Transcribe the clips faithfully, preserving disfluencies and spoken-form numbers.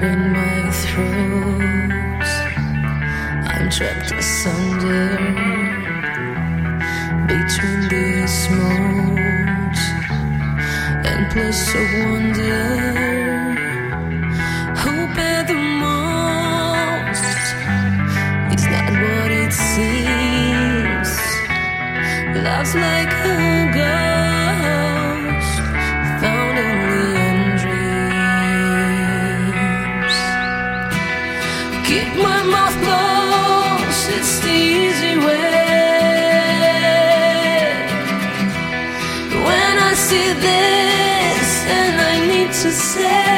in my throat. I'm trapped asunder between this modes and place of wonder. Hope at the most is not what it seems. Love's like a ghost found only in dreams. Keep my mouth closed, it's the easy way. When I see this and I need to say,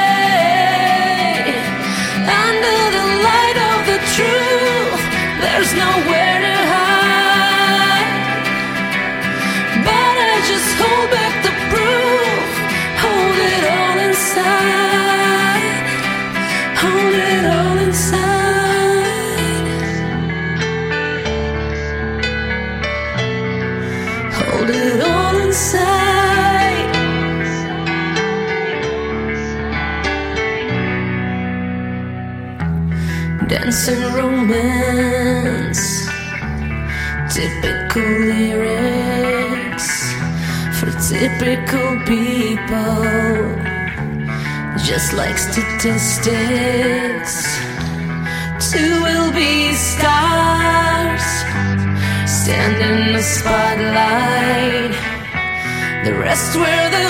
under the light of the truth, there's nowhere to hide. But I just hold back the proof, hold it all inside, hold it all inside, hold it all inside. Dancing romance, typical lyrics for typical people, just like statistics. Two will be stars, stand in the spotlight. The rest were the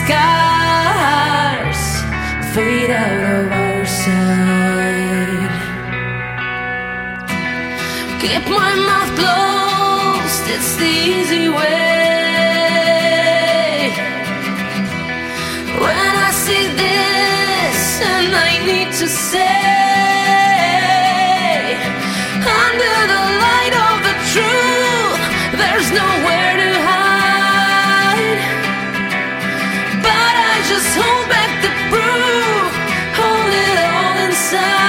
scars, fade out of our sight. Keep my mouth closed, it's the easy way. When I see this and I need to say, under the light of the truth, there's nowhere to hide. But I just hold back the proof, hold it all inside.